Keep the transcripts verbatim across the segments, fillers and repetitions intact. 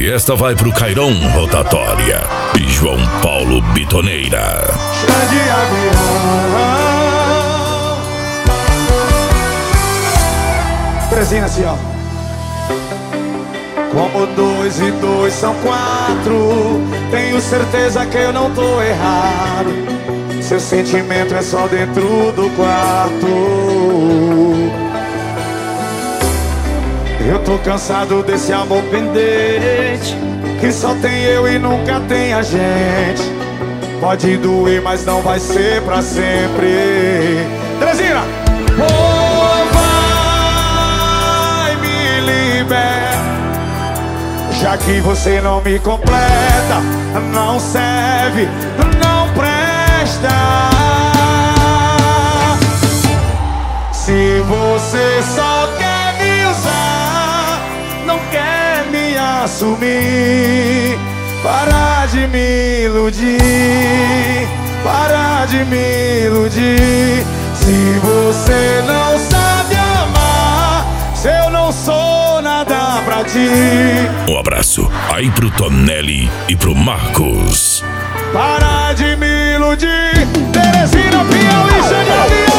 E esta vai pro Cairon Rotatória e João Paulo Bitoneira. Grande avião. Trezinho assim, ó. Como dois e dois são quatro, tenho certeza que eu não tô errado. Seu sentimento é só dentro do quarto. Eu tô cansado desse amor pendente, que só tem eu e nunca tem a gente. Pode doer, mas não vai ser pra sempre. Terezinha! Oh, vai me libertar, já que você não me completa, não serve, não presta. Se você só quer me usar, não quer me assumir, para de me iludir, para de me iludir. Se você não sabe amar, se eu não sou nada pra ti. Um abraço aí pro Tonelli e pro Marcos. Para de me iludir, Terezinha, Piauí, Xangalinho.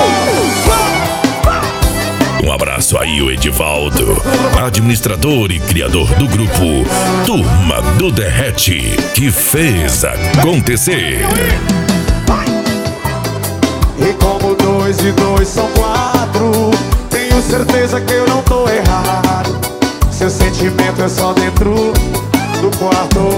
Um abraço aí o Edivaldo, administrador e criador do grupo Turma do Derrete, que fez acontecer. E como dois e dois são quatro, tenho certeza que eu não tô errado. Seu sentimento é só dentro do quarto.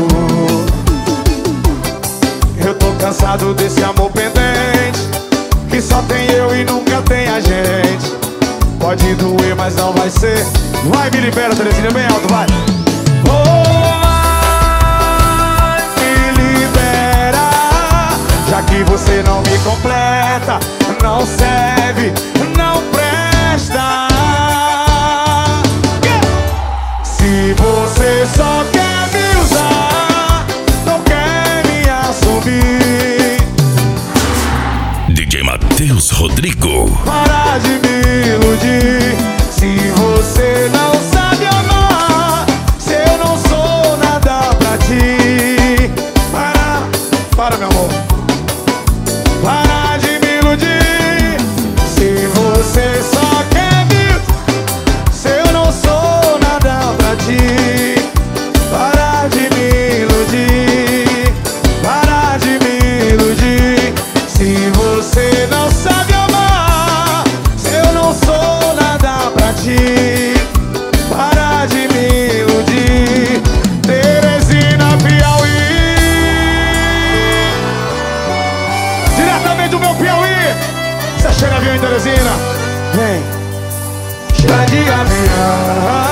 Eu tô cansado desse amor pendente, que só tem eu e nunca tem a gente. Pode doer, mas não vai ser. Vai, me libera, Terezinha, bem alto, vai. Oh, vai, me libera, já que você não me completa, não serve, não presta. Se você só quer me usar, não quer me assumir, D J Matheus Rodrigo. para de me iludir. Se você não sabe amar, se eu não sou nada pra ti, para, para meu amor, para de me iludir. Se você só quer me, se eu não sou nada pra ti, para de me iludir, para de me iludir. Se você não sabe amar, se eu não sou nada pra ti, para de me iludir. Terezinha, Piauí, diretamente do meu Piauí. Você chega avião em Terezinha, vem. Chega de avião.